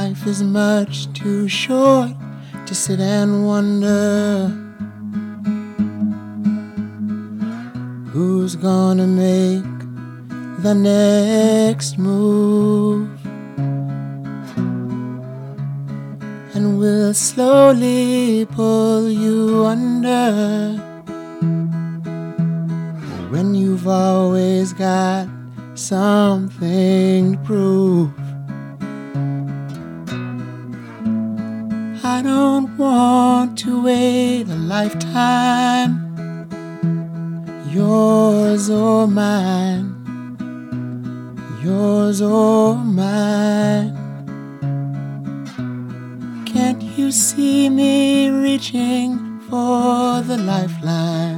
Life is much too short to sit and wonder who's gonna make the next move, and we'll slowly pull you under when you've always got something to prove. I don't want to wait a lifetime, yours or mine, yours or mine. Can't you see me reaching for the lifeline?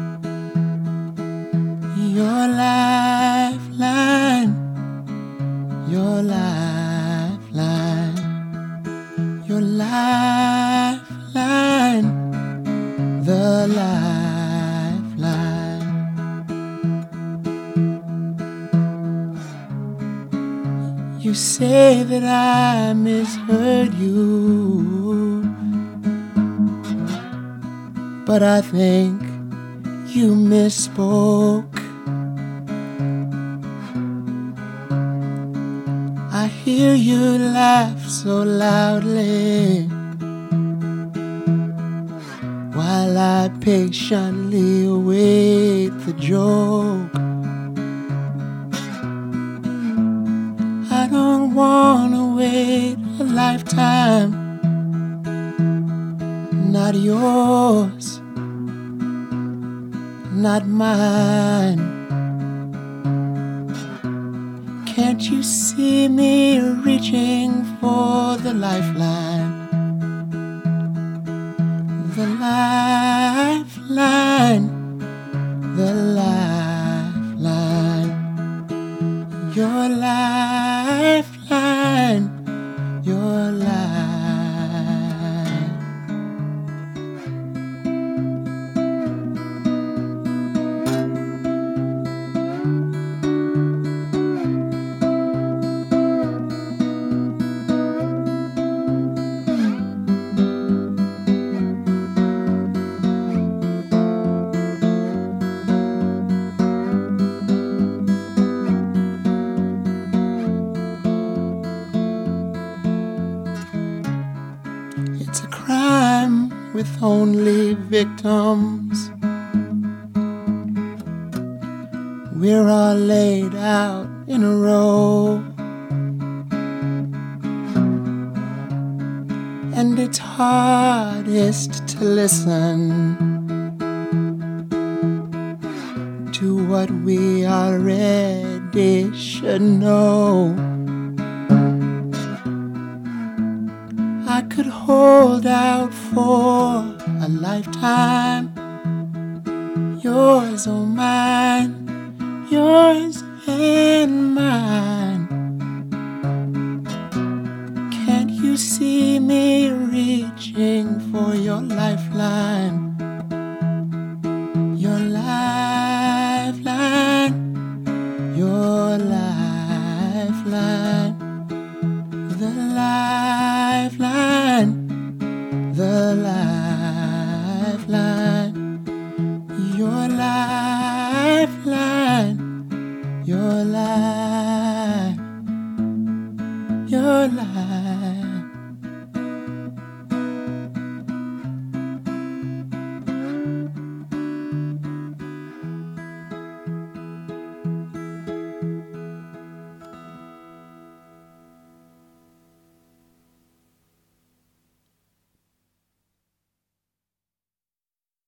Your lifeline, your lifeline, your lifeline, the lifeline. You say that I misheard you, but I think you misspoke. I hear you laugh so loudly while I patiently await the joke. I don't wanna wait a lifetime, not yours, not mine. Can't you see me reaching for the lifeline? The lifeline, the lifeline, your lifeline, your lifeline. It's a crime with only victims. We're all laid out in a row, and it's hardest to listen to what we already should know. I could hold out for a lifetime, yours or mine, yours and mine. Can't you see me reaching for your lifeline? Your lifeline, your lifeline, the lifeline, the lifeline, your lifeline, your life, your life.